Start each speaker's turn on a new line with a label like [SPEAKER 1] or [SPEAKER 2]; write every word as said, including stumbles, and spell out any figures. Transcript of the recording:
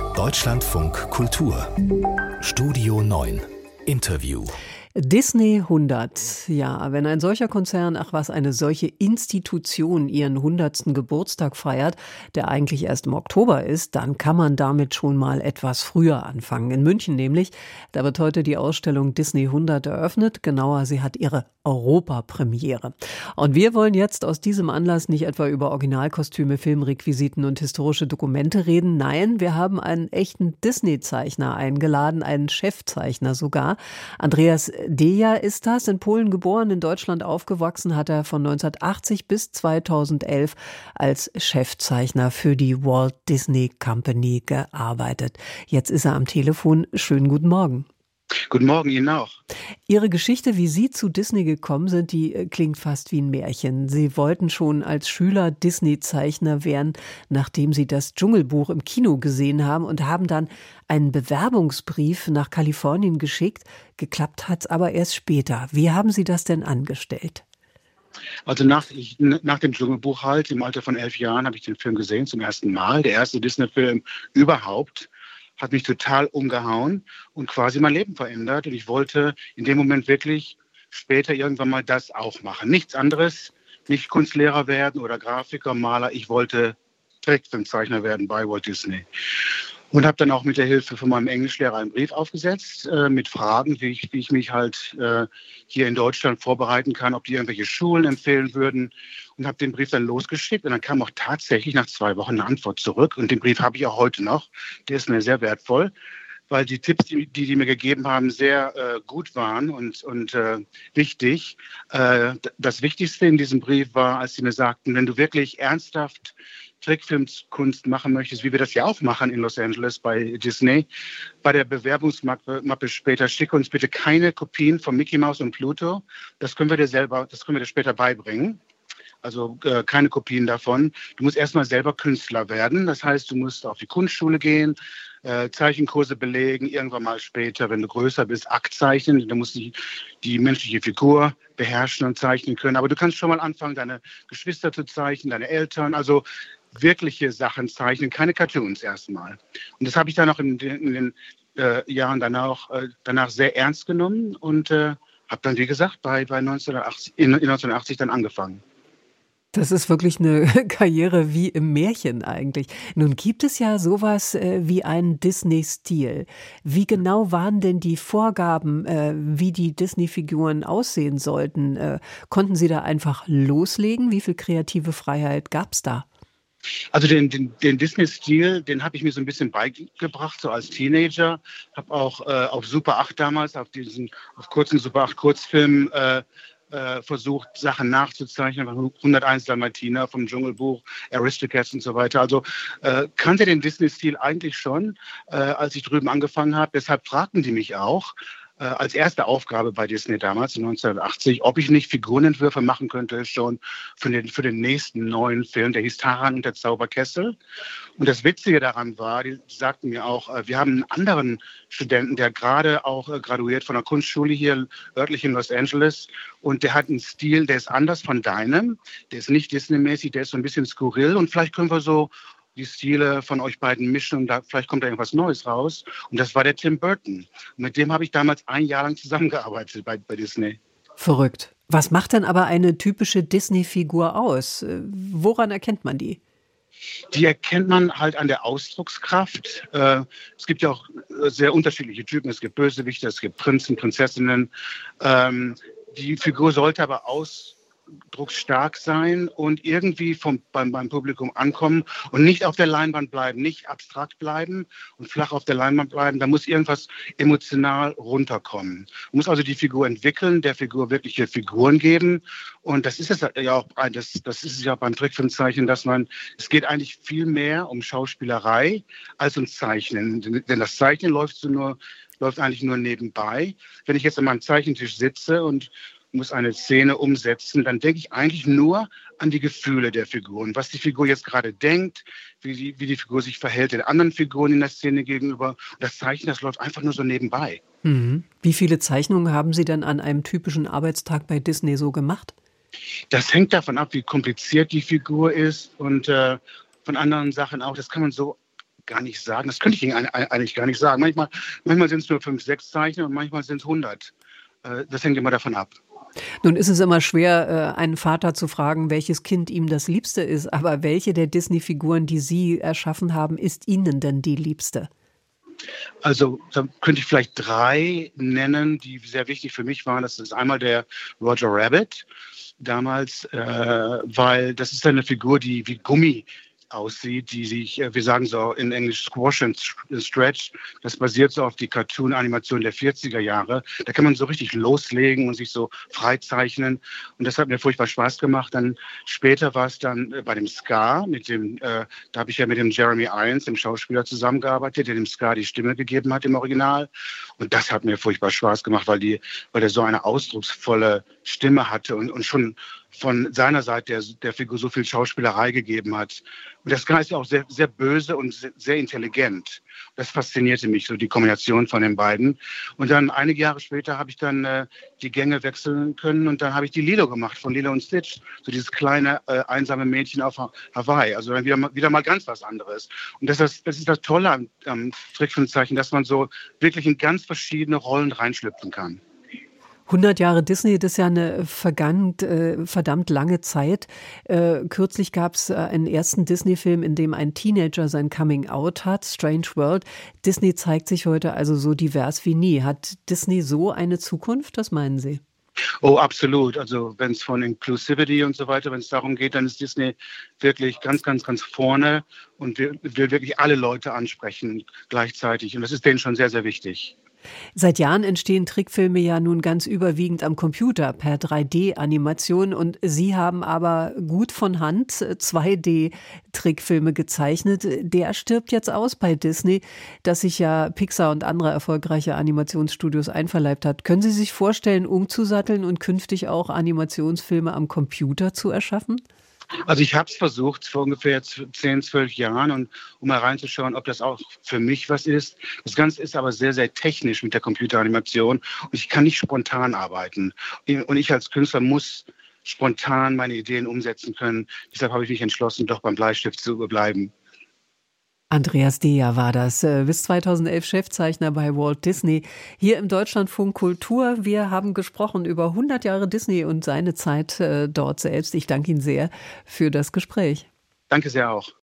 [SPEAKER 1] Deutschlandfunk Kultur Studio neun Interview.
[SPEAKER 2] Disney hundert. Ja, wenn ein solcher Konzern, ach was, eine solche Institution ihren hundertsten Geburtstag feiert, der eigentlich erst im Oktober ist, dann kann man damit schon mal etwas früher anfangen. In München nämlich, da wird heute die Ausstellung Disney hundert eröffnet. Genauer, sie hat ihre Europapremiere. Und wir wollen jetzt aus diesem Anlass nicht etwa über Originalkostüme, Filmrequisiten und historische Dokumente reden. Nein, wir haben einen echten Disney-Zeichner eingeladen, einen Chefzeichner sogar. Andreas Deja ist das, in Polen geboren, in Deutschland aufgewachsen, hat er von neunzehnhundertachtzig bis zweitausendelf als Chefzeichner für die Walt Disney Company gearbeitet. Jetzt ist er am Telefon. Schönen guten Morgen.
[SPEAKER 3] Guten Morgen, Ihnen auch.
[SPEAKER 2] Ihre Geschichte, wie Sie zu Disney gekommen sind, die klingt fast wie ein Märchen. Sie wollten schon als Schüler Disney-Zeichner werden, nachdem Sie das Dschungelbuch im Kino gesehen haben und haben dann einen Bewerbungsbrief nach Kalifornien geschickt. Geklappt hat's aber erst später. Wie haben Sie das denn angestellt?
[SPEAKER 3] Also nach, ich, nach dem Dschungelbuch halt, im Alter von elf Jahren, habe ich den Film gesehen zum ersten Mal. Der erste Disney-Film überhaupt. Hat mich total umgehauen und quasi mein Leben verändert. Und ich wollte in dem Moment wirklich später irgendwann mal das auch machen. Nichts anderes, nicht Kunstlehrer werden oder Grafiker, Maler. Ich wollte Trickfilmzeichner werden bei Walt Disney. Und habe dann auch mit der Hilfe von meinem Englischlehrer einen Brief aufgesetzt äh, mit Fragen, wie ich, wie ich mich halt äh, hier in Deutschland vorbereiten kann, ob die irgendwelche Schulen empfehlen würden. Und habe den Brief dann losgeschickt. Und dann kam auch tatsächlich nach zwei Wochen eine Antwort zurück. Und den Brief habe ich auch heute noch. Der ist mir sehr wertvoll, weil die Tipps, die die, die mir gegeben haben, sehr äh, gut waren und, und äh, wichtig. Äh, das Wichtigste in diesem Brief war, als sie mir sagten, wenn du wirklich ernsthaft Trickfilmkunst machen möchtest, wie wir das ja auch machen in Los Angeles bei Disney, bei der Bewerbungsmappe später, schicke uns bitte keine Kopien von Mickey Mouse und Pluto. Das können wir dir selber, das können wir dir später beibringen. Also äh, keine Kopien davon. Du musst erstmal selber Künstler werden. Das heißt, du musst auf die Kunstschule gehen, äh, Zeichenkurse belegen, irgendwann mal später, wenn du größer bist, Akt zeichnen. Du musst die, die menschliche Figur beherrschen und zeichnen können. Aber du kannst schon mal anfangen, deine Geschwister zu zeichnen, deine Eltern, also wirkliche Sachen zeichnen, keine Cartoons erstmal. Und das habe ich dann auch in den, in den äh, Jahren danach, äh, danach sehr ernst genommen und äh, habe dann, wie gesagt, bei, bei neunzehnhundertachtzig, in, in neunzehnhundertachtzig dann angefangen.
[SPEAKER 2] Das ist wirklich eine Karriere wie im Märchen eigentlich. Nun gibt es ja sowas äh, wie einen Disney-Stil. Wie genau waren denn die Vorgaben, äh, wie die Disney-Figuren aussehen sollten? Äh, konnten Sie da einfach loslegen? Wie viel kreative Freiheit gab es da?
[SPEAKER 3] Also den, den, den Disney-Stil, den habe ich mir so ein bisschen beigebracht, so als Teenager. Habe auch äh, auf Super acht damals, auf diesen auf kurzen Super acht Kurzfilmen äh, äh, versucht, Sachen nachzuzeichnen. hunderteins Dalmatiner vom Dschungelbuch, Aristocats und so weiter. Also äh, kannte den Disney-Stil eigentlich schon, äh, als ich drüben angefangen habe. Deshalb fragten die mich auch, äh, als erste Aufgabe bei Disney damals, neunzehnhundertachtzig, ob ich nicht Figurenentwürfe machen könnte schon für den, für den nächsten neuen Film, der hieß Taran und der Zauberkessel. Und das Witzige daran war, die sagten mir auch, äh, wir haben einen anderen Studenten, der gerade auch äh, graduiert von der Kunstschule hier örtlich in Los Angeles. Und der hat einen Stil, der ist anders von deinem. Der ist nicht Disney-mäßig, der ist so ein bisschen skurril. Und vielleicht können wir so die Stile von euch beiden mischen und da, vielleicht kommt da irgendwas Neues raus. Und das war der Tim Burton. Und mit dem habe ich damals ein Jahr lang zusammengearbeitet bei, bei Disney.
[SPEAKER 2] Verrückt. Was macht denn aber eine typische Disney-Figur aus? Woran erkennt man die?
[SPEAKER 3] Die erkennt man halt an der Ausdruckskraft. Äh, es gibt ja auch sehr unterschiedliche Typen. Es gibt Bösewichte, es gibt Prinzen, Prinzessinnen. Ähm, die Figur sollte aber ausdrucksstark sein und irgendwie vom, beim, beim Publikum ankommen und nicht auf der Leinwand bleiben, nicht abstrakt bleiben und flach auf der Leinwand bleiben. Da muss irgendwas emotional runterkommen. Man muss also die Figur entwickeln, der Figur wirkliche Figuren geben. Und das ist es ja auch, das, das ist es ja beim Trickfilmzeichnen, dass man, es geht eigentlich viel mehr um Schauspielerei als um Zeichnen. Denn das Zeichnen läuft so nur, läuft eigentlich nur nebenbei. Wenn ich jetzt an meinem Zeichentisch sitze und muss eine Szene umsetzen, dann denke ich eigentlich nur an die Gefühle der Figuren, was die Figur jetzt gerade denkt, wie die, wie die Figur sich verhält den anderen Figuren in der Szene gegenüber. Und das Zeichnen, das läuft einfach nur so nebenbei.
[SPEAKER 2] Mhm. Wie viele Zeichnungen haben Sie denn an einem typischen Arbeitstag bei Disney so gemacht?
[SPEAKER 3] Das hängt davon ab, wie kompliziert die Figur ist und äh, von anderen Sachen auch. Das kann man so gar nicht sagen. Das könnte ich Ihnen eigentlich gar nicht sagen. Manchmal, manchmal sind es nur fünf, sechs Zeichen und manchmal sind es hundert. Das hängt immer davon ab.
[SPEAKER 2] Nun ist es immer schwer, einen Vater zu fragen, welches Kind ihm das Liebste ist. Aber welche der Disney-Figuren, die Sie erschaffen haben, ist Ihnen denn die Liebste?
[SPEAKER 3] Also da könnte ich vielleicht drei nennen, die sehr wichtig für mich waren. Das ist einmal der Roger Rabbit damals, äh, weil das ist eine Figur, die wie Gummi aussieht, die sich, wir sagen so in Englisch Squash and Stretch, das basiert so auf die Cartoon-Animation der vierziger Jahre. Da kann man so richtig loslegen und sich so freizeichnen und das hat mir furchtbar Spaß gemacht. Dann später war es dann bei dem Scar, mit dem, äh, da habe ich ja mit dem Jeremy Irons, dem Schauspieler, zusammengearbeitet, der dem Scar die Stimme gegeben hat im Original und das hat mir furchtbar Spaß gemacht, weil, die, weil der so eine ausdrucksvolle Stimme hatte und, und schon von seiner Seite der, der Figur so viel Schauspielerei gegeben hat. Und das Scar ist ja auch sehr, sehr böse und sehr, sehr intelligent. Das faszinierte mich, so die Kombination von den beiden. Und dann einige Jahre später habe ich dann äh, die Gänge wechseln können und dann habe ich die Lilo gemacht von Lilo und Stitch. So dieses kleine, äh, einsame Mädchen auf Hawaii. Also dann wieder mal, wieder mal ganz was anderes. Und das ist das, ist das Tolle am, am Trickfilmzeichen, dass man so wirklich in ganz verschiedene Rollen reinschlüpfen kann.
[SPEAKER 2] hundert Jahre Disney, das ist ja eine verdammt, äh, verdammt lange Zeit. Äh, kürzlich gab es äh, einen ersten Disney-Film, in dem ein Teenager sein Coming-out hat, Strange World. Disney zeigt sich heute also so divers wie nie. Hat Disney so eine Zukunft? Was meinen Sie?
[SPEAKER 3] Oh, absolut. Also wenn es von Inclusivity und so weiter, wenn es darum geht, dann ist Disney wirklich ganz, ganz, ganz vorne und will, will wirklich alle Leute ansprechen gleichzeitig. Und das ist denen schon sehr, sehr wichtig.
[SPEAKER 2] Seit Jahren entstehen Trickfilme ja nun ganz überwiegend am Computer per drei D-Animation und Sie haben aber gut von Hand zwei D-Trickfilme gezeichnet. Der stirbt jetzt aus bei Disney, das sich ja Pixar und andere erfolgreiche Animationsstudios einverleibt hat. Können Sie sich vorstellen, umzusatteln und künftig auch Animationsfilme am Computer zu erschaffen?
[SPEAKER 3] Also ich habe es versucht vor ungefähr zehn, zwölf Jahren, und um mal reinzuschauen, ob das auch für mich was ist. Das Ganze ist aber sehr, sehr technisch mit der Computeranimation und ich kann nicht spontan arbeiten. Und ich als Künstler muss spontan meine Ideen umsetzen können. Deshalb habe ich mich entschlossen, doch beim Bleistift zu bleiben.
[SPEAKER 2] Andreas Deja war das, bis zweitausendelf Chefzeichner bei Walt Disney. Hier im Deutschlandfunk Kultur. Wir haben gesprochen über hundert Jahre Disney und seine Zeit dort selbst. Ich danke Ihnen sehr für das Gespräch.
[SPEAKER 3] Danke sehr auch.